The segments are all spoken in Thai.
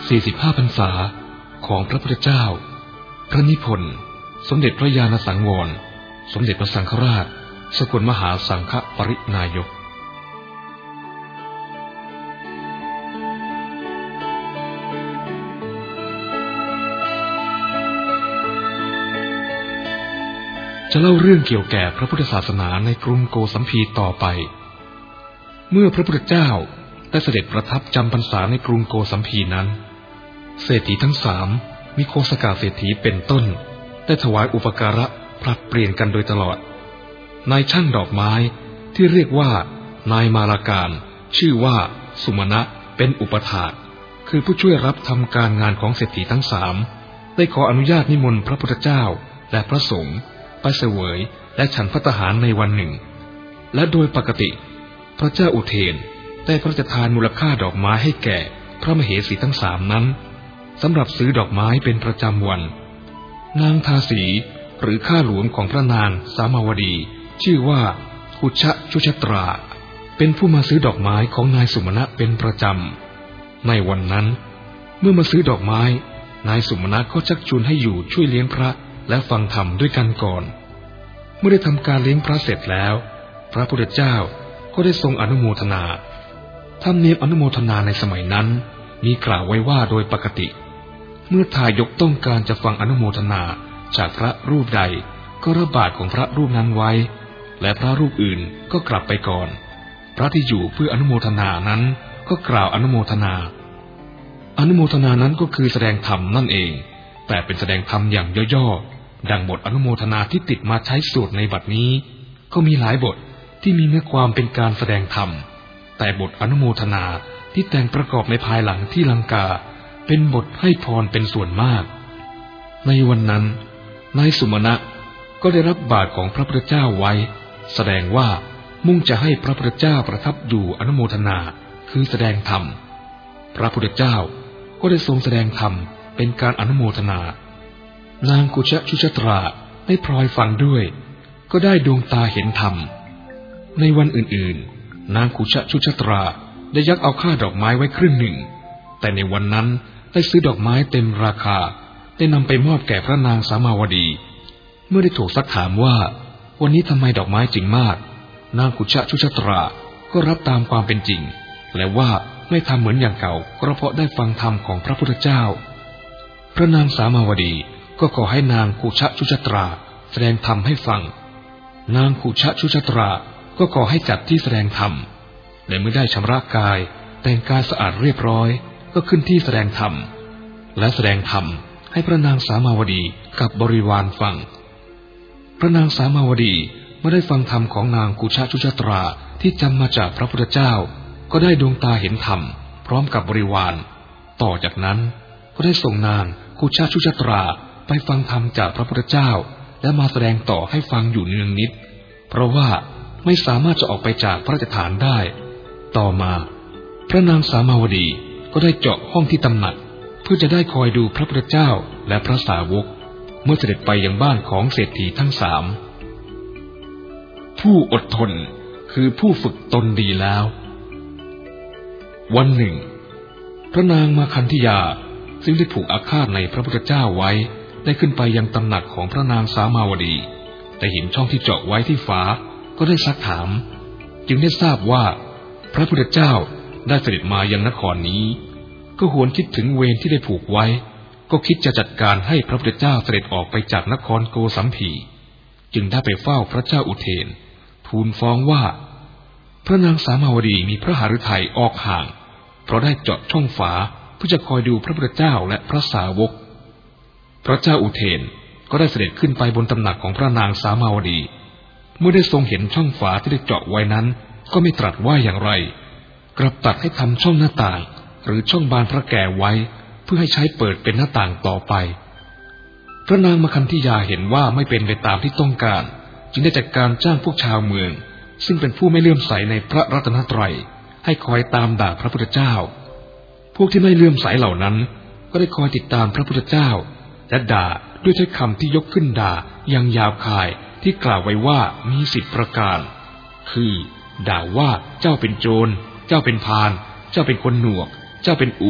45 พรรษาของพระพุทธเจ้าพระนิพนธ์สมเด็จพระญาณสังวรสมเด็จพระสังฆราชสกลมหาสังฆปรินายกจะเล่าเรื่องเกี่ยวแก่พระพุทธศาสนาในกรุงโกสัมพีต่อไปเมื่อพระพุทธเจ้าได้เสด็จประทับจำพรรษาในกรุงโกสัมพีนั้นเศรษฐีทั้ง3มีโคสกาเศรษฐีเป็นต้นได้ถวายอุปการะผลัดเปลี่ยนกันโดยตลอดนายช่างดอกไม้ที่เรียกว่านายมาลาการชื่อว่าสุมาณะเป็นอุปถากคือผู้ช่วยรับทำการงานของเศรษฐีทั้ง3ได้ขออนุญาตนิมนต์พระพุทธเจ้าและพระสงฆ์ไปเสวยและฉันภัตตาหารในวันหนึ่งและโดยปกติพระเจ้าอุเทนได้พระราชทานมูลค่าดอกไม้ให้แก่พระมเหสีทั้ง3นั้นสำหรับซื้อดอกไม้เป็นประจำวันนางทาสีหรือข้าหลวงของพระนางสามาวดีชื่อว่ากุชชุชตราเป็นผู้มาซื้อดอกไม้ของนายสุมาณะเป็นประจำในวันนั้นเมื่อมาซื้อดอกไม้นายสุมาณะก็ชักชวนให้อยู่ช่วยเลี้ยงพระและฟังธรรมด้วยกันก่อนเมื่อได้ทำการเลี้ยงพระเสร็จแล้วพระพุทธเจ้าก็ได้ทรงอนุโมทนาธรรมเนียมอนุโมทนาในสมัยนั้นมีกล่าวไว้ว่าโดยปกติเมื่อทายกต้องการจะฟังอนุโมทนาจากพระรูปใดก็รับบาตรของพระรูปนั้นไว้และพระรูปอื่นก็กลับไปก่อนพระที่อยู่เพื่ออนุโมทนานั้นก็กล่าวอนุโมทนานั้นก็คือแสดงธรรมนั่นเองแต่เป็นแสดงธรรมอย่างย่อๆดังบทอนุโมทนาที่ติดมาใช้สวดในบัดนี้ก็มีหลายบทที่มีเนื้อความเป็นการแสดงธรรมแต่บทอนุโมทนาที่แต่งประกอบในภายหลังที่ลังกาเป็นบทให้พรเป็นส่วนมากในวันนั้นนายสุมาณะก็ได้รับบาตรของพระพุทธเจ้าไว้แสดงว่ามุ่งจะให้พระพุทธเจ้าประทับอยู่อนุโมทนาคือแสดงธรรมพระพุทธเจ้าก็ได้ทรงแสดงธรรมเป็นการอนุโมทนานางกุชชุชตราได้พลอยฟังด้วยก็ได้ดวงตาเห็นธรรมในวันอื่นๆนางกุชชุชตราได้ยักเอาค่าดอกไม้ไว้ครึ่งหนึ่งแต่ในวันนั้นได้ซื้อดอกไม้เต็มราคาได้นำไปมอบแก่พระนางสามาวดีเมื่อได้ถูกซักถามว่าวันนี้ทำไมดอกไม้จึงมากนางกุชชุชตราก็รับตามความเป็นจริงและว่าไม่ทำเหมือนอย่างเก่าก็เพราะได้ฟังธรรมของพระพุทธเจ้าพระนางสามาวดีก็ขอให้นางกุชชุชตราแสดงธรรมให้ฟังนางกุชชุชตราก็ขอให้จัดที่แสดงธรรมและเมื่อได้ชำระกายแต่งกายสะอาดเรียบร้อยก็ขึ้นที่แสดงธรรมและแสดงธรรมให้พระนางสามาวดีกับบริวารฟังพระนางสามาวดีเมื่อได้ฟังธรรมของนางกุชชุชตราที่จำมาจากพระพุทธเจ้าก็ได้ดวงตาเห็นธรรมพร้อมกับบริวารต่อจากนั้นก็ได้ส่งนางกุชชุชตราไปฟังธรรมจากพระพุทธเจ้าและมาแสดงต่อให้ฟังอยู่เนืองนิดเพราะว่าไม่สามารถจะออกไปจากพระราชฐานได้ต่อมาพระนางสามาวดีก็ได้เจาะห้องที่ตำหนักเพื่อจะได้คอยดูพระพุทธเจ้าและพระสาวกเมื่อเสด็จไปยังบ้านของเศรษฐีทั้ง3ผู้อดทนคือผู้ฝึกตนดีแล้ววันหนึ่งพระนางมาคันธิยาซึ่งได้ผูกอาฆาตในพระพุทธเจ้าไว้ได้ขึ้นไปยังตำหนักของพระนางสามาวดีแต่เห็นช่องที่เจาะไว้ที่ฝาก็ได้ซักถามจึงได้ทราบว่าพระพุทธเจ้าได้เสด็จมายังนครนี้ก็หวนคิดถึงเวรที่ได้ผูกไว้ก็คิดจะจัดการให้พระพุทธเจ้าเสด็จออกไปจากนครโกสัมพีจึงได้ไปเฝ้าพระเจ้าอุเทนทูลฟ้องว่าพระนางสามาวดีมีพระหฤทัยออกห่างเพราะได้เจาะช่องฝาเพื่อจะคอยดูพระพุทธเจ้าและพระสาวกพระเจ้าอุเทนก็ได้เสด็จขึ้นไปบนตำหนักของพระนางสามาวดีเมื่อได้ทรงเห็นช่องฝาที่ได้เจาะไว้นั้นก็ไม่ตรัสว่าอย่างไรกลับตัดให้ทำช่องหน้าต่างหรือช่องบานพระแก่ไว้เพื่อให้ใช้เปิดเป็นหน้าต่างต่อไปพระนางมคันธิยาเห็นว่าไม่เป็นไปตามที่ต้องการจึงได้จัดการจ้างพวกชาวเมืองซึ่งเป็นผู้ไม่เลื่อมใสในพระรัตนตรัยให้คอยตามด่าพระพุทธเจ้าพวกที่ไม่เลื่อมใสเหล่านั้นก็ได้คอยติดตามพระพุทธเจ้าและด่าด้วยถ้อยคำที่ยกขึ้นด่าอย่างหยาบคายที่กล่าวไว้ว่ามี10 ประการคือด่าว่าเจ้าเป็นโจรเจ้าเป็นพาลเจ้าเป็นคนหนวกเจ้าเป็นอูฐ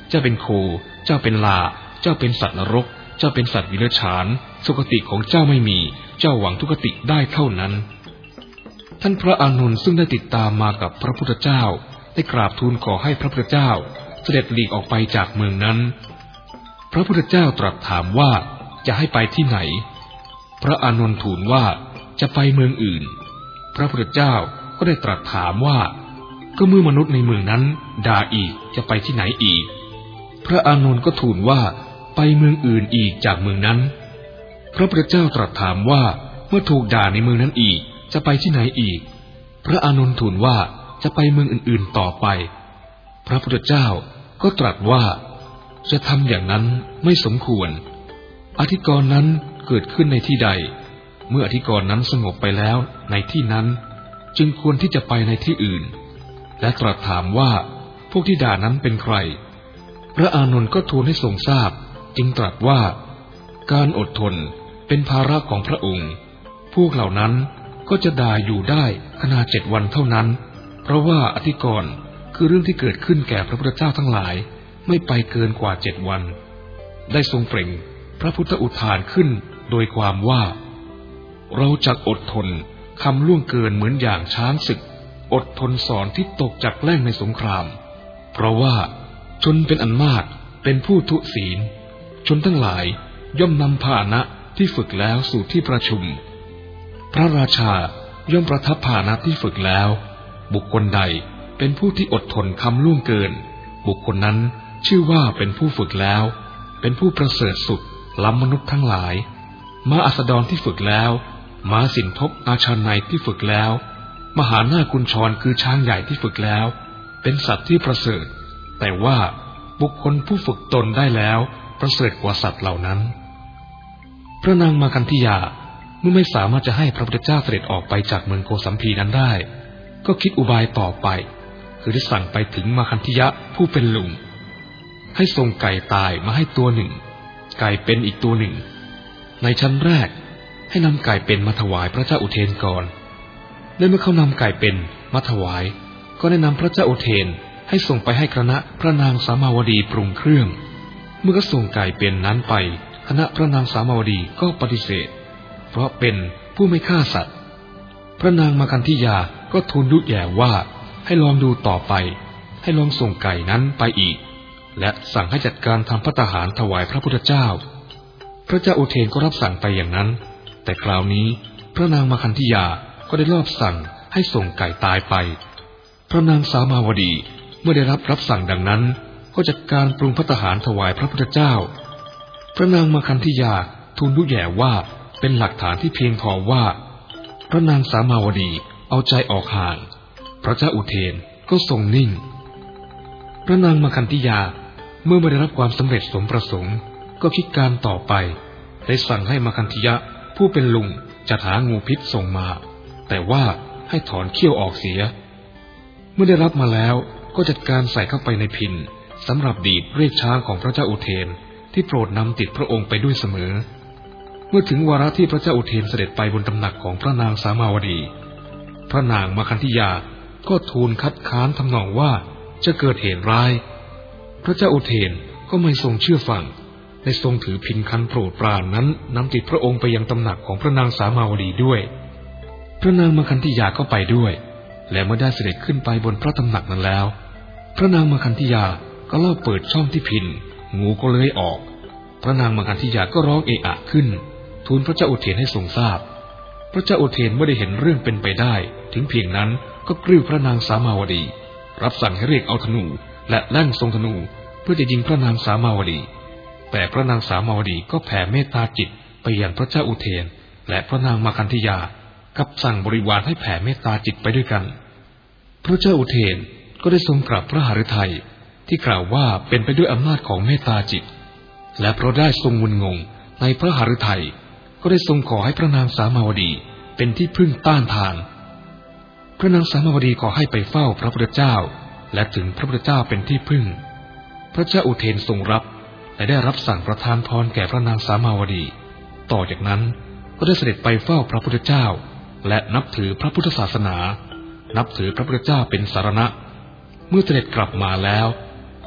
เจ้าเป็นโคเจ้าเป็นลาเจ้าเป็นสัตว์นรกเจ้าเป็นสัตว์วิเดรัจฉานสุคติของเจ้าไม่มีเจ้าหวังทุกติได้เท่านั้นท่านพระอานนท์ซึ่งได้ติดตามมากับพระพุทธเจ้าได้กราบทูลขอให้พระพุทธเจ้าเสด็จหลีกออกไปจากเมืองนั้นพระพุทธเจ้าตรัสถามว่าจะให้ไปที่ไหนพระอานนท์ทูลว่าจะไปเมืองอื่นพระพุทธเจ้าก็ได้ตรัสถามว่าก็เมื่อมนุษย์ในเมืองนั้นด่าอีกจะไปที่ไหนอีกพระอานนท์ก็ทูลว่าไปเมืองอื่นอีกจากเมืองนั้นพระพุทธเจ้าตรัสถามว่าเมื่อถูกด่าในเมืองนั้นอีกจะไปที่ไหนอีกพระอานนท์ทูลว่าจะไปเมืองอื่นๆต่อไปพระพุทธเจ้าก็ตรัสว่าจะทำอย่างนั้นไม่สมควรอธิกรณ์นั้นเกิดขึ้นในที่ใดเมื่ออธิกรณ์นั้นสงบไปแล้วในที่นั้นจึงควรที่จะไปในที่อื่นและตรัสถามว่าพวกที่ด่านั้นเป็นใครพระอานนท์ก็ทูลให้ทรงทราบจึงตรัสว่าการอดทนเป็นภาระของพระองค์พวกเหล่านั้นก็จะด่าอยู่ได้ขนาด7 วันเท่านั้นเพราะว่าอธิกรณ์คือเรื่องที่เกิดขึ้นแก่พระพุทธเจ้าทั้งหลายไม่ไปเกินกว่า7 วันได้ทรงเปล่งพระพุทธอุทานขึ้นโดยความว่าเราจักอดทนคำล่วงเกินเหมือนอย่างช้างศึกอดทนสอนที่ตกจากแล่งในสงครามเพราะว่าชนเป็นอันมากเป็นผู้ทุศีลชนทั้งหลายย่อมนำพาหนะที่ฝึกแล้วสู่ที่ประชุมพระราชาย่อมประทับพาหนะที่ฝึกแล้วบุคคลใดเป็นผู้ที่อดทนคำล่วงเกินบุคคลนั้นชื่อว่าเป็นผู้ฝึกแล้วเป็นผู้ประเสริฐสุดล้ำมนุษย์ทั้งหลายม้าอัสดรที่ฝึกแล้วม้าสินทบอาชาไนที่ฝึกแล้วมหานากุญชรคือช้างใหญ่ที่ฝึกแล้วเป็นสัตว์ที่ประเสริฐแต่ว่าบุคคลผู้ฝึกตนได้แล้วประเสริฐกว่าสัตว์เหล่านั้นพระนางมาคันธิยาเมื่อไม่สามารถจะให้พระพุทธเจ้าเสด็จออกไปจากเมืองโกสัมพีนั้นได้ก็คิดอุบายต่อไปคือได้สั่งไปถึงมาคันธิยะผู้เป็นลุงให้ส่งไก่ตายมาให้ตัวหนึ่งไก่เป็นอีกตัวหนึ่งในชั้นแรกให้นำไก่เป็นมาถวายพระเจ้าอุเทนก่อนและเมื่อเขานำไก่เป็นมาถวายก็ได้นำพระเจ้าอุเทนให้ส่งไปให้คณะพระนางสามาวดีปรุงเครื่องเมื่อก็ส่งไก่เป็นนั้นไปคณะพระนางสามาวดีก็ปฏิเสธเพราะเป็นผู้ไม่ฆ่าสัตว์พระนางมาคันธิยาก็ทูลยุแย่ว่าให้ลองดูต่อไปให้ลองส่งไก่นั้นไปอีกและสั่งให้จัดการทำภัตตาหารถวายพระพุทธเจ้าพระเจ้าอุเทนก็รับสั่งไปอย่างนั้นแต่คราวนี้พระนางมาคันธิยาก็ได้ลอบสั่งให้ส่งไก่ตายไปพระนางสามาวดีเมื่อได้รับสั่งดังนั้นก็จัดการปรุงภัตตาหารถวายพระพุทธเจ้าพระนางมาคันธิยาทูลยุแย่ว่าเป็นหลักฐานที่เพียงพอว่าพระนางสามาวดีเอาใจออกห่างพระเจ้าอุเทนก็ทรงนิ่งพระนางมาคันธิยาเมื่อไม่ได้รับความสำเร็จสมประสงค์ก็คิดการต่อไปได้สั่งให้มาคันธิยะผู้เป็นลุงจัดหางูพิษส่งมาแต่ว่าให้ถอนเขี้ยวออกเสียเมื่อได้รับมาแล้วก็จัดการใส่เข้าไปในพินสำหรับดีดเรียกช้างของพระเจ้าอุเทนที่โปรดนำติดพระองค์ไปด้วยเสมอเมื่อถึงวาระที่พระเจ้าอุเทนเสด็จไปบนตำหนักของพระนางสามาวดีพระนางมาคันธิยาก็ทูลคัดค้านทำนองว่าจะเกิดเหตุร้ายพระเจ้าอุเทนก็ไม่ทรงเชื่อฟังได้ทรงถือพินคันโปรดปรานนั้นนำติดพระองค์ไปยังตำหนักของพระนางสามาวดีด้วยพระนางมาคันธิยาก็ไปด้วยและเมื่อได้เสด็จขึ้นไปบนพระตำหนักนั้นแล้วพระนางมาคันธิยาก็เล่าเปิดช่องที่พินงูก็เลื้อยออกพระนางมาคันธิยาก็ร้องเอะอะขึ้นทูลพระเจ้าอุเทนให้ทรงทราบพระเจ้าอุเทนเมื่อได้เห็นเรื่องเป็นไปได้ถึงเพียงนั้นก็กริ้วพระนางสามาวดีรับสั่งให้เรียกเอาธนูและแล่นทรงธนูเพื่อจะยิงพระนางสามาวดีแต่พระนางสามาวดีก็แผ่เมตตาจิตไปยังพระเจ้าอุเทนและพระนางมาคันธิยากับสั่งบริวารให้แผ่เมตตาจิตไปด้วยกันพระเจ้าอุเทนก็ได้ทรงกราบพระหฤทัยที่กล่าวว่าเป็นไปด้วยอำนาจของเมตตาจิตและเพราะได้ทรงงุนงงในพระหฤทัยก็ได้ทรงขอให้พระนางสามาวดีเป็นที่พึ่งต้านทานพระนางสามาวดีขอให้ไปเฝ้าพระพุทธเจ้าและถึงพระพุทธเจ้าเป็นที่พึ่งพระเจ้าอุเทนทรงรับและได้รับสั่งประทานพรแก่พระนางสามาวดีต่อจากนั้นก็ได้เสด็จไปเฝ้าพระพุทธเจ้าและนับถือพระพุทธศาสนานับถือพระพุทธเจ้าเป็นสารณะเมื่อเสด็จกลับมาแล้ว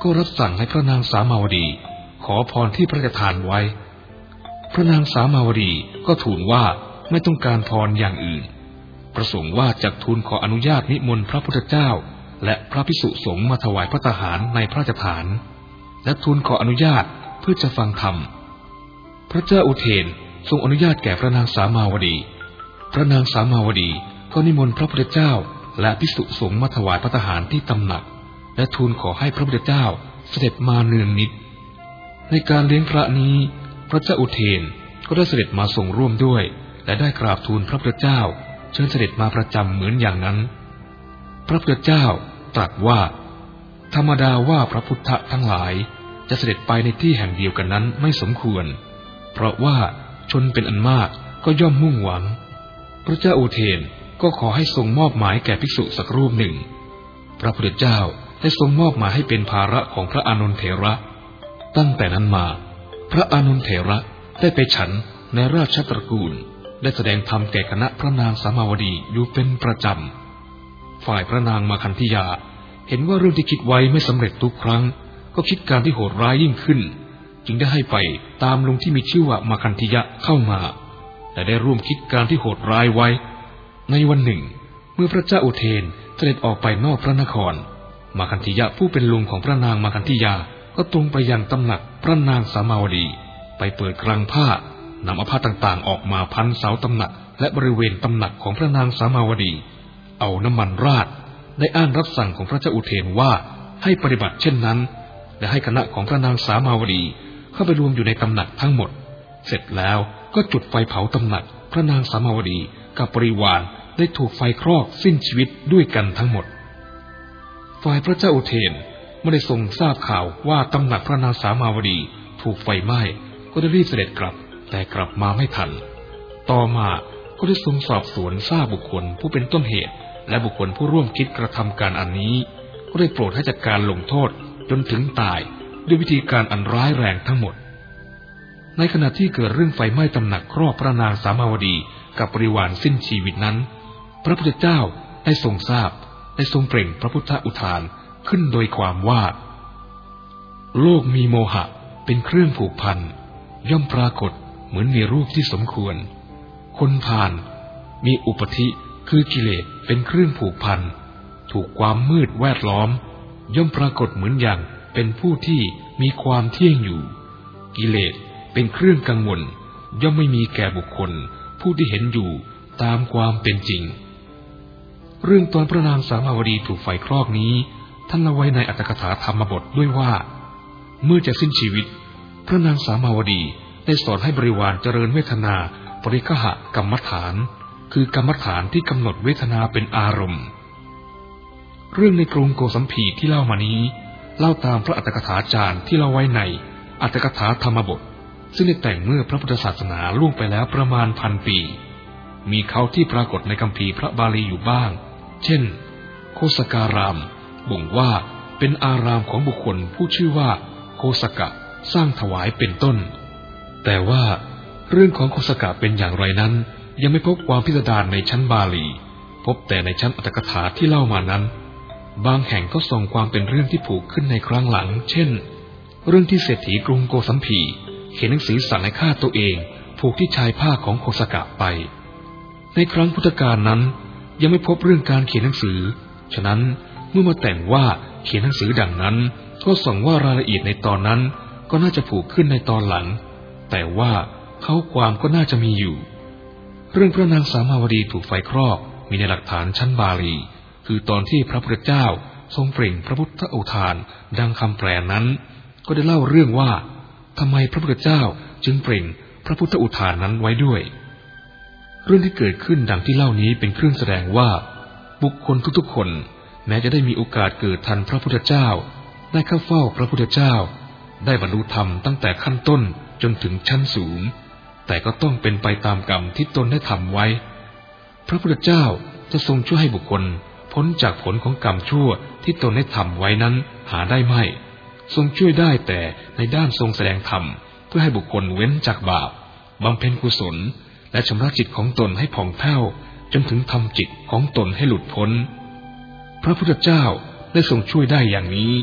ก็รับสั่งให้พระนางสามาวดีขอพรที่พระราชทานไว้พระนางสามาวดีก็ทูลว่าไม่ต้องการพรอย่างอื่นประสงค์ว่าจะทูลขออนุญาตนิมนต์พระพุทธเจ้าและพระภิกษุสงฆ์มาถวายพระตาหารในพระราชฐานและทูลขออนุญาตเพื่อจะฟังธรรมพระเจ้าอุเทนทรงอนุญาตแก่พระนางสามาวดีพระนางสามาวดีก็นิมนต์พระพุทธเจ้าและภิกษุสงฆ์มาถวายพระตาหารที่ตำหนักและทูลขอให้พระพุทธเจ้าเสด็จมาเนืองนิดในการเลี้ยงพระนี้พระเจ้าอุเทนก็ได้เสด็จมาทรงร่วมด้วยและได้กราบทูลพระพุทธเจ้าเชิญเสด็จมาประจำเหมือนอย่างนั้นพระพุทธเจ้าตรัสว่าธรรมดาว่าพระพุทธทั้งหลายจะเสด็จไปในที่แห่งเดียวกันนั้นไม่สมควรเพราะว่าชนเป็นอันมากก็ย่อมมุ่งหวังพระเจ้าอุเทนก็ขอให้ทรงมอบหมายแก่ภิกษุสักรูปหนึ่งพระพุทธเจ้าได้ทรงมอบหมายให้เป็นภาระของพระอานนทเถระตั้งแต่นั้นมาพระอานนทเถระได้ไปฉันในราชตระกูลได้แสดงธรรมแก่คณะพระนางสามาวดีอยู่เป็นประจำฝ่ายพระนางมาคันธิยาเห็นว่าเรื่องที่คิดไว้ไม่สำเร็จทุกครั้งก็คิดการที่โหดร้ายยิ่งขึ้นจึงได้ให้ไปตามลุงที่มีชื่อว่ามาคันธิยะเข้ามาและได้ร่วมคิดการที่โหดร้ายไว้ในวันหนึ่งเมื่อพระเจ้าอุเทนเสด็จออกไปนอกพระนครมาคันธิยะผู้เป็นลุงของพระนางมาคันธิยาก็ตรงไปยังตำหนักพระนางสามาวดีไปเปิดกลางผ้านำเอาผ้าต่างๆออกมาพันเสาตำหนักและบริเวณตำหนักของพระนางสามาวดีเอาน้ำมันราดได้อ้างรับสั่งของพระเจ้าอุเทนว่าให้ปฏิบัติเช่นนั้นและให้คณะของพระนางสามาวดีเข้าไปรวมอยู่ในตำหนักทั้งหมดเสร็จแล้วก็จุดไฟเผาตำหนักพระนางสามาวดีกับบริวารได้ถูกไฟคลอกสิ้นชีวิตด้วยกันทั้งหมดฝ่ายพระเจ้าอุเทนไม่ได้ทรงทราบข่าวว่าตำหนักพระนางสามาวดีถูกไฟไหม้ก็ได้รีบเสด็จกลับแต่กลับมาไม่ทันต่อมาก็ได้ทรงสอบสวนทราบบุคคลผู้เป็นต้นเหตุและบุคคลผู้ร่วมคิดกระทำการอันนี้ก็ได้โปรดให้จัดการลงโทษจนถึงตายด้วยวิธีการอันร้ายแรงทั้งหมดในขณะที่เกิดเรื่องไฟไหม้ตำหนักครอบพระนางสามาวดีกับบริวารสิ้นชีวิตนั้นพระพุทธเจ้าได้ทรงทราบได้ทรงเปล่งพระพุทธอุทานขึ้นโดยความว่าโลกมีโมหะเป็นเครื่องผูกพันย่อมปรากฏเหมือนมีรูปที่สมควรคนพาลมีอุปธิคือกิเลสเป็นเครื่องผูกพันถูกความมืดแวดล้อมย่อมปรากฏเหมือนอย่างเป็นผู้ที่มีความเที่ยงอยู่กิเลสเป็นเครื่องกังวลย่อมไม่มีแก่บุคคลผู้ที่เห็นอยู่ตามความเป็นจริงเรื่องตอนพระนางสามาวดีถูกไฟคลอกนี้ท่านเล่าไว้ในอรรถกถาธรรมบทด้วยว่าเมื่อจะสิ้นชีวิตพระนางสามาวดีได้สอนให้บริวารเจริญเวทนาปริฆะกรรมฐานคือกรรมฐานที่กำหนดเวทนาเป็นอารมณ์เรื่องในกรุงโกสัมพีที่เล่ามานี้เล่าตามพระอรรถกถาจารย์ที่เล่าไว้ในอรรถกถาธรรมบทซึ่งได้แต่งเมื่อพระพุทธศาสนาล่วงไปแล้วประมาณ1,000 ปีมีเขาที่ปรากฏในคัมภีร์พระบาลีอยู่บ้างเช่นโคสการามบ่งว่าเป็นอารามของบุคคลผู้ชื่อว่าโคสกะสร้างถวายเป็นต้นแต่ว่าเรื่องของโคสกะเป็นอย่างไรนั้นยังไม่พบความพิสดารในชั้นบาลีพบแต่ในชั้นอรรถกถาที่เล่ามานั้นบางแห่งก็ส่งความเป็นเรื่องที่ผูกขึ้นในครั้งหลังเช่นเรื่องที่เศรษฐีกรุงโกสัมพีเขียนหนังสือสั่งให้ฆ่าตัวเองผูกที่ชายผ้าของโคสกะไปในครั้งพุทธกาลนั้นยังไม่พบเรื่องการเขียนหนังสือฉะนั้นเมื่อมาแต่งว่าเขียนหนังสือดังนั้นก็ส่งว่ารายละเอียดในตอนนั้นก็น่าจะผูกขึ้นในตอนหลังแต่ว่าเขาความก็น่าจะมีอยู่เรื่องพระนางสามาวดีถูกไฟคลอกมีในหลักฐานชั้นบาลีคือตอนที่พระพุทธเจ้าทรงเปล่งพระพุทธอุทานดังคำแปลนั้นก็ได้เล่าเรื่องว่าทำไมพระพุทธเจ้าจึงเปล่งพระพุทธอุทานนั้นไว้ด้วยเรื่องที่เกิดขึ้นดังที่เล่านี้เป็นเครื่องแสดงว่าบุคคลทุกๆคนแม้จะได้มีโอกาสเกิดทันพระพุทธเจ้าได้เข้าเฝ้าพระพุทธเจ้าได้บรรลุธรรมตั้งแต่ขั้นต้นจนถึงชั้นสูงแต่ก็ต้องเป็นไปตามกรรมที่ตนได้ทำไว้พระพุทธเจ้าจะทรงช่วยให้บุคคลพ้นจากผลของกรรมชั่วที่ตนได้ทำไว้นั้นหาได้ไม่ทรงช่วยได้แต่ในด้านทรงแสดงธรรมเพื่อให้บุคคลเว้นจากบาปบำเพ็ญกุศลและชำระจิตของตนให้ผ่องแผ้วจนถึงทำจิตของตนให้หลุดพ้นพระพุทธเจ้าได้ทรงช่วยได้อย่างนี้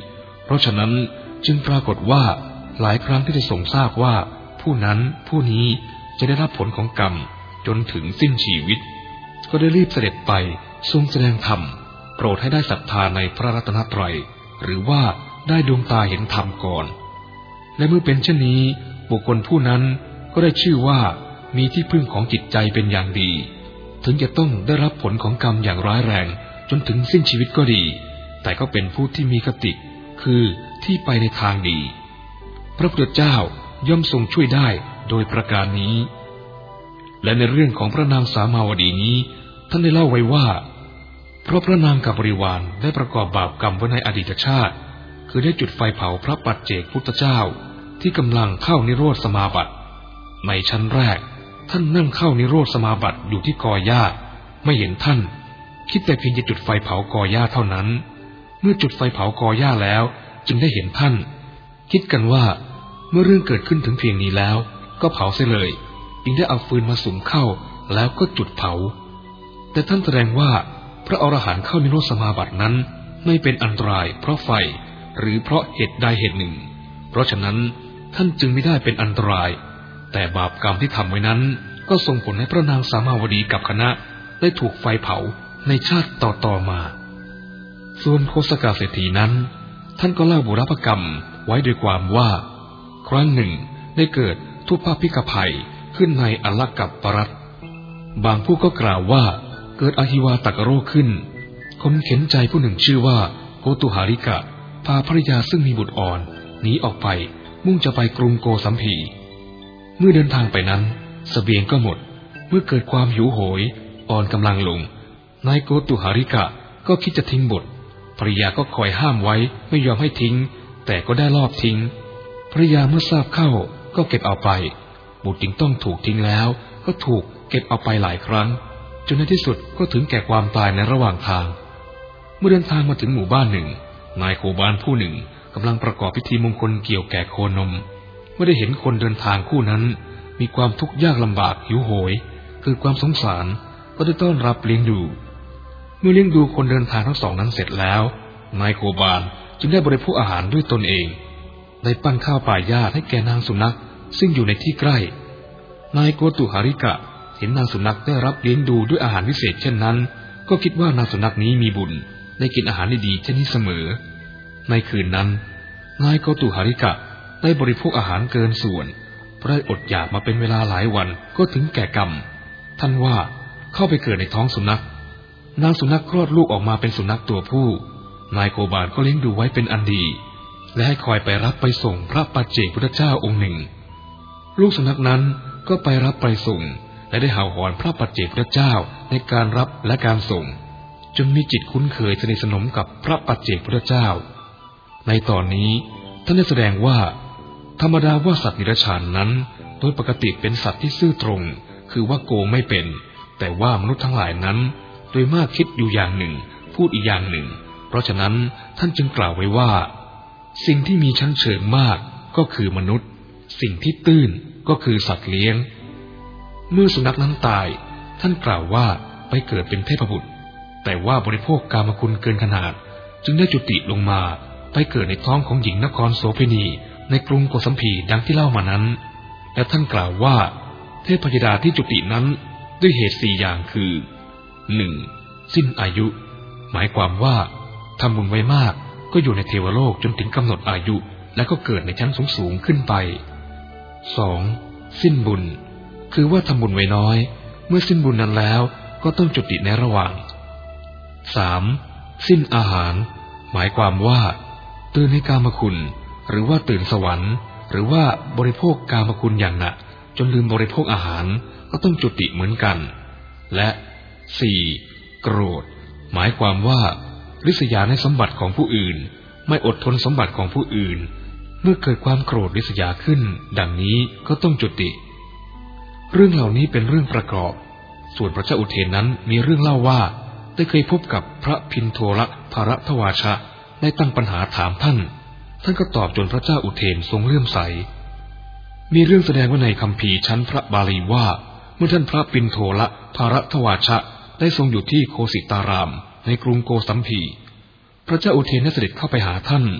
เพราะฉะนั้นจึงปรากฏว่าหลายครั้งที่ได้ทรงทราบว่าผู้นั้นผู้นี้จะได้รับผลของกรรมจนถึงสิ้นชีวิตก็ได้รีบเสด็จไปทรงแสดงธรรมโปรดให้ได้ศรัทธาในพระรัตนตรัยหรือว่าได้ดวงตาเห็นธรรมก่อนและเมื่อเป็นเช่นนี้บุคคลผู้นั้นก็ได้ชื่อว่ามีที่พึ่งของจิตใจเป็นอย่างดีถึงจะต้องได้รับผลของกรรมอย่างร้ายแรงจนถึงสิ้นชีวิตก็ดีแต่ก็เป็นผู้ที่มีคติคือที่ไปในทางดีพระพุทธเจ้าย่อมทรงช่วยได้โดยประการนี้และในเรื่องของพระนางสามาวดีนี้ท่านได้เล่าไว้ว่าเพราะพระนางกับบริวารได้ประกอบบาปกรรมไว้ในอดีตชาติคือได้จุดไฟเผาพระปัจเจกพุทธเจ้าที่กำลังเข้านิโรธสมาบัติในชั้นแรกท่านนั่งเข้านิโรธสมาบัติอยู่ที่กอหญ้าไม่เห็นท่านคิดแต่เพียงจะจุดไฟเผากอหญ้าเท่านั้นเมื่อจุดไฟเผากอหญ้าแล้วจึงได้เห็นท่านคิดกันว่าเมื่อเรื่องเกิดขึ้นถึงเพียงนี้แล้วก็เผาเสียเลยจึงได้เอาฟืนมาสุมเข้าแล้วก็จุดเผาแต่ท่านแสดงว่าพระอรหันต์เข้านิโรธสมาบัตินั้นไม่เป็นอันตรายเพราะไฟหรือเพราะเหตุใดเหตุหนึ่งเพราะฉะนั้นท่านจึงไม่ได้เป็นอันตรายแต่บาปกรรมที่ทำไว้นั้นก็ส่งผลให้พระนางสามาวดีกับคณะได้ถูกไฟเผาในชาติต่อมาส่วนโคสกเศรษฐีนั้นท่านก็เล่าบุรพกรรมไว้โดยความว่าครั้งหนึ่งได้เกิดทุพพิกภัยขึ้นในอลกัปปรัตน์บางผู้ก็กล่าวว่าเกิดอหิวาตกโรคขึ้นคนเข็นใจผู้หนึ่งชื่อว่าโกตุหาริกะพาภริยาซึ่งมีบุตรอ่อนหนีออกไปมุ่งจะไปกรุงโกสัมพีเมื่อเดินทางไปนั้นเสบียงก็หมดเมื่อเกิดความหิวโหยอ่อนกำลังลงนายโกตุหาริกะก็คิดจะทิ้งบุตรภริยาก็คอยห้ามไว้ไม่ยอมให้ทิ้งแต่ก็ได้ลอบทิ้งภริยาเมื่อทราบเข้าก็เก็บเอาไปบุตรจึงต้องถูกทิ้งแล้วก็ถูกเก็บเอาไปหลายครั้งจนในที่สุดก็ถึงแก่ความตายในระหว่างทางเมื่อเดินทางมาถึงหมู่บ้านหนึ่งนายโคบานผู้หนึ่งกำลังประกอบพิธีมงคลเกี่ยวแก่โคนมเมื่อได้เห็นคนเดินทางคู่นั้นมีความทุกข์ยากลำบากหิวโหยคือความสงสารก็ได้ต้อนรับเลี้ยงดูเมื่อเลี้ยงดูคนเดินทางทั้งสองนั้นเสร็จแล้วนายโคบานจึงได้บริโภคอาหารด้วยตนเองได้ปั้นข้าวป่ายาให้แก่นางสุนัขซึ่งอยู่ในที่ใกล้นายโกตุหาริกะเห็นนางสุนัขได้รับเลี้ยงดูด้วยอาหารพิเศษเช่นนั้นก็คิดว่านางสุนัขนี้มีบุญได้กินอาหารดีๆเช่นนี้เสมอในคืนนั้นนายโกตุหาริกะได้บริโภคอาหารเกินส่วนเพราะได้อดอยากมาเป็นเวลาหลายวันก็ถึงแก่กรรมท่านว่าเข้าไปเกิดในท้องสุนัขนางสุนัขคลอดลูกออกมาเป็นสุนัขตัวผู้นายโคบานก็เลี้ยงดูไว้เป็นอันดีและให้คอยไปรับไปส่งพระปัจเจกพุทธเจ้าองค์หนึ่งลูกสุนัขนั้นก็ไปรับไปส่งและได้เห่าหอนพระปัจเจกพุทธเจ้าในการรับและการส่งจนมีจิตคุ้นเคยสนิทสนมกับพระปัจเจกพุทธเจ้าในตอนนี้ท่านได้แสดงว่าธรรมดาว่าสัตว์นิรชานนั้นโดยปกติเป็นสัตว์ที่ซื่อตรงคือว่าโกงไม่เป็นแต่ว่ามนุษย์ทั้งหลายนั้นโดยมากคิดอยู่อย่างหนึ่งพูดอีกอย่างหนึ่งเพราะฉะนั้นท่านจึงกล่าวไว้ว่าสิ่งที่มีชั้นเชิงมากก็คือมนุษย์สิ่งที่ตื้นก็คือสัตว์เลี้ยงเมื่อสุนัขนั้นตายท่านกล่าวว่าไปเกิดเป็นเทพบุตรแต่ว่าบริโภคกามคุณเกินขนาดจึงได้จุติลงมาไปเกิดในท้องของหญิงนครโสเภณีในกรุงโกสัมพีดังที่เล่ามานั้นและท่านกล่าวว่าเทพธิดาที่จุตินั้นด้วยเหตุ4อย่างคือ 1. สิ้นอายุหมายความว่าทำบุญไว้มากก็อยู่ในเทวโลกจนถึงกำหนดอายุและก็เกิดในชั้นสูงขึ้นไป 2. สิ้นบุญคือว่าทำบุญไว้น้อยเมื่อสิ้นบุญนั้นแล้วก็ต้องจุติในระหว่าง 3. สิ้นอาหารหมายความว่าตื่นในกามคุณหรือว่าตื่นสวรรค์หรือว่าบริโภคกามคุณอย่างหนักจนลืมบริโภคอาหารก็ต้องจุติเหมือนกันและ 4. โกรธหมายความว่าริษยาในสมบัติของผู้อื่นไม่อดทนสมบัติของผู้อื่นเมื่อเกิดความโกรธริษยาขึ้นดังนี้ก็ต้องจุติเรื่องเหล่านี้เป็นเรื่องประกอบส่วนพระเจ้าอุเทนนั้นมีเรื่องเล่าว่าได้เคยพบกับพระพินโทรภรทวาชะได้ตั้งปัญหาถามท่านก็ตอบจนพระเจ้าอุเทนทรงเลื่อมใสมีเรื่องแสดงไว้ในคัมภีร์ชั้นพระบาลีว่าเมื่อท่านพระปินโทรภรทวาชะได้ทรงอยู่ที่โคสิตารามในกรุงโกสัมพีพระเจ้าอุเทนได้เสด็จเข้าไปหาท่าน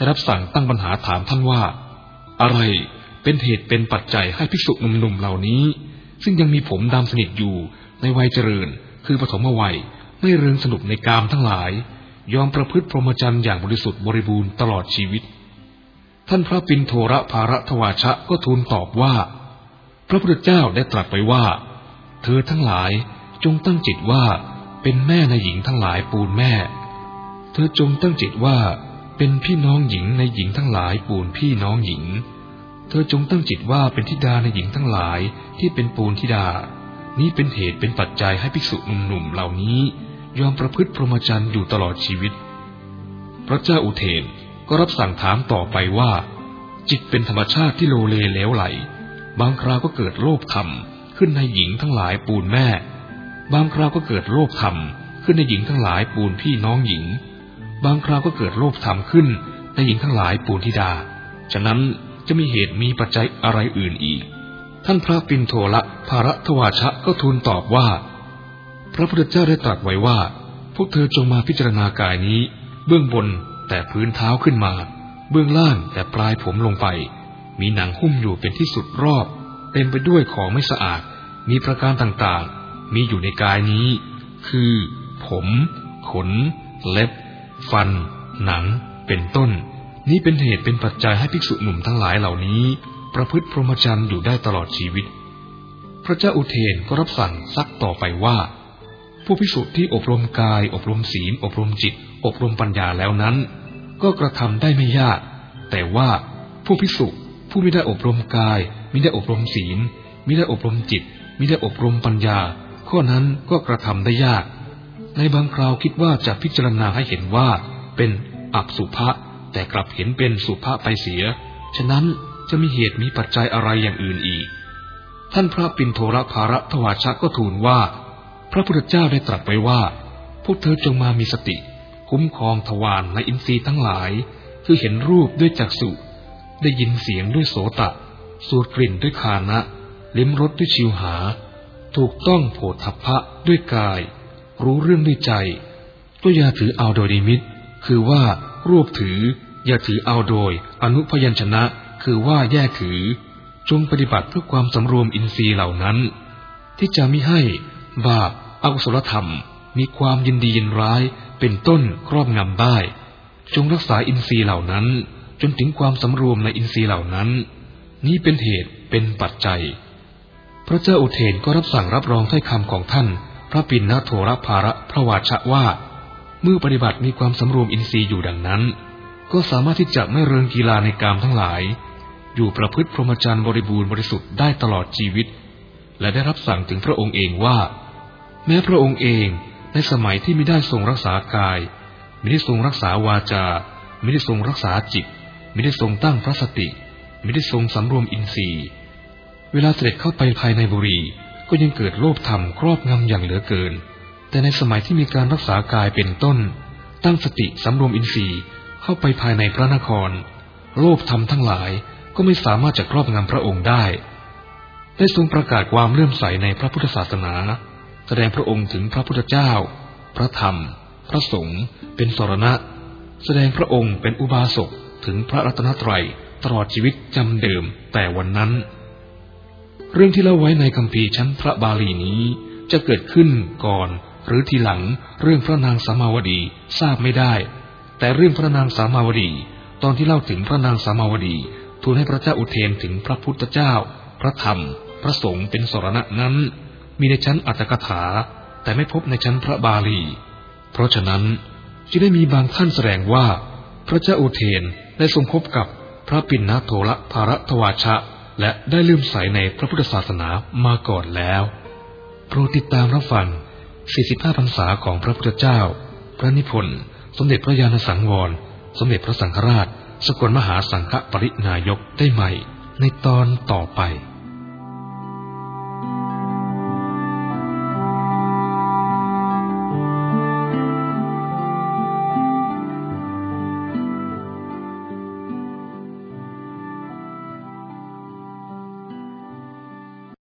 ได้รับสั่งตั้งปัญหาถามท่านว่าอะไรเป็นเหตุเป็นปัจจัยให้ภิกษุหนุ่มๆเหล่านี้ซึ่งยังมีผมดำสนิทอยู่ในวัยเจริญคือปฐมวัยไม่เริงสนุกในกามทั้งหลายยอมประพฤติพรหมจรรย์อย่างบริสุทธิ์บริบูรณ์ตลอดชีวิตท่านพระปิณโทรภารทวาชะก็ทูลตอบว่าพระพุทธเจ้าได้ตรัสไว้ว่าเธอทั้งหลายจงตั้งจิตว่าเป็นแม่ในหญิงทั้งหลายปูนแม่เธอจงตั้งจิตว่าเป็นพี่น้องหญิงในหญิงทั้งหลายปูนพี่น้องหญิงเธอจงตั้งจิตว่าเป็นธิดาในหญิงทั้งหลายที่เป็นปูนธิดานี้เป็นเหตุเป็นปัจจัยให้ภิกษุหนุ่มๆเหล่านี้ยอมประพฤติพรหมจรรย์อยู่ตลอดชีวิตพระเจ้าอุเทนก็รับสั่งถามต่อไปว่าจิตเป็นธรรมชาติที่โลเลเหลวไหลบางคราวก็เกิดโลภธรรมขึ้นในหญิงทั้งหลายปูนแม่บางคราวก็เกิดโลภธรรมขึ้นในหญิงทั้งหลายปูนพี่น้องหญิงบางคราวก็เกิดโลภธรรมขึ้นในหญิงทั้งหลายปูนธิดาฉะนั้นจะมีเหตุมีปัจจัยอะไรอื่นอีกท่านพระปิณโทรภารทวาชะก็ทูลตอบว่าพระพุทธเจ้าได้ตรัสไว้ว่าพวกเธอจงมาพิจารณากายนี้เบื้องบนแต่พื้นเท้าขึ้นมาเบื้องล่างแต่ปลายผมลงไปมีหนังหุ้มอยู่เป็นที่สุดรอบเต็มไปด้วยของไม่สะอาดมีประการต่างๆมีอยู่ในกายนี้คือผมขนเล็บฟันหนังเป็นต้นนี้เป็นเหตุเป็นปัจจัยให้ภิกษุหนุ่มทั้งหลายเหล่านี้ประพฤติพรหมจรรย์อยู่ได้ตลอดชีวิตพระเจ้าอุเทนก็รับสั่งซักต่อไปว่าผู้ภิกษุที่อบรมกายอบรมศีลอบรมจิตอบรมปัญญาแล้วนั้นก็กระทำได้ไม่ยากแต่ว่าผู้ภิกษุผู้ไม่ได้อบรมกายมิได้อบรมศีลมิได้อบรมจิตมิได้อบรมปัญญาข้อนั้นก็กระทำได้ยากในบางคราวคิดว่าจะพิจารณาให้เห็นว่าเป็นอสุภะแต่กลับเห็นเป็นสุภะไปเสียฉะนั้นจะมีเหตุมีปัจจัยอะไรอย่างอื่นอีกท่านพระปิณโทรภารทวาชะก็ทูลว่าพระพุทธเจ้าได้ตรัสไว้ว่าพวกเธอจงมามีสติคุ้มครองทวารในอินทรีย์ทั้งหลายคือเห็นรูปด้วยจักษุได้ยินเสียงด้วยโสตะสูดกลิ่นด้วยฆานะลิ้มรสด้วยชิวหาถูกต้องโผฏฐัพพะด้วยกายรู้เรื่องด้วยใจก็อย่าถือเอาโดยนิมิตคือว่ารวบถืออย่าถือเอาโดยอนุพยัญชนะคือว่าแยกถือจงปฏิบัติเพื่อความสำรวมอินทรีย์เหล่านั้นที่จะมิให้บาปอกุศลธรรมมีความยินดียินร้ายเป็นต้นครอบงำได้จงรักษาอินทรีย์เหล่านั้นจนถึงความสำรวมในอินทรีย์เหล่านั้นนี้เป็นเหตุเป็นปัจจัยพระเจ้าอุเทนก็รับสั่งรับรองถ้อยคำของท่านพระปิณโทรภารทวาชะว่าเมื่อปฏิบัติมีความสำรวมอินทรีย์อยู่ดังนั้นก็สามารถที่จะไม่เริงกีฬาในกามทั้งหลายอยู่ประพฤติพรหมจรรย์บริบูรณ์บริสุทธิ์ได้ตลอดชีวิตและได้รับสั่งถึงพระองค์เองว่าแม้พระองค์เองในสมัยที่ไม่ได้ทรงรักษากายไม่ได้ทรงรักษาวาจาไม่ได้ทรงรักษาจิตไม่ได้ทรงตั้งพระสติไม่ได้ทรงสำรวมอินทรีย์เวลาเสด็จเข้าไปภายในบุรีก็ยังเกิดโลภธรรมครอบงำอย่างเหลือเกินแต่ในสมัยที่มีการรักษากายเป็นต้นตั้งสติสำรวมอินทรีย์เข้าไปภายในพระนครโลภธรรมทั้งหลายก็ไม่สามารถจะครอบงำพระองค์ได้ทรงประกาศความเลื่อมใสในพระพุทธศาสนาแสดงพระองค์ถึงพระพุทธเจ้าพระธรรมพระสงฆ์เป็นสรณะแสดงพระองค์เป็นอุบาสกถึงพระรัตนตรัยตลอดชีวิตจำเดิมแต่วันนั้นเรื่องที่เล่าไว้ในคัมภีร์ชั้นพระบาลีนี้จะเกิดขึ้นก่อนหรือทีหลังเรื่องพระนางสามาวดีทราบไม่ได้แต่เรื่องพระนางสามาวดีตอนที่เล่าถึงพระนางสามาวดีทูลให้พระเจ้าอุเทนถึงพระพุทธเจ้าพระธรรมพระสงฆ์เป็นสรณะนั้นมีในชั้นอัตถกถาแต่ไม่พบในชั้นพระบาลีเพราะฉะนั้นจึงได้มีบางท่านแสดงว่าพระเจ้าอุเทนได้ทรงพบกับพระปิณโทรภารทวาชะและได้เลื่อมใสในพระพุทธศาสนามาก่อนแล้วโปรดติดตามรับฟัง45 พรรษาของพระพุทธเจ้าพระนิพนธ์สมเด็จพระญาณสังวรสมเด็จพระสังฆราชสกลมหาสังฆปรินายกได้ใหม่ในตอนต่อไป